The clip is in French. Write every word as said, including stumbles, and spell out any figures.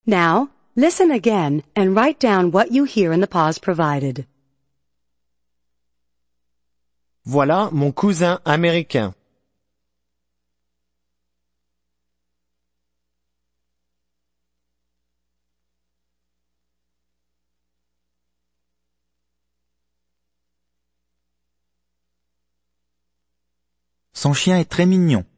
Now, listen again and write down what you hear in the pause provided. Voilà mon cousin américain. Son chien est très mignon.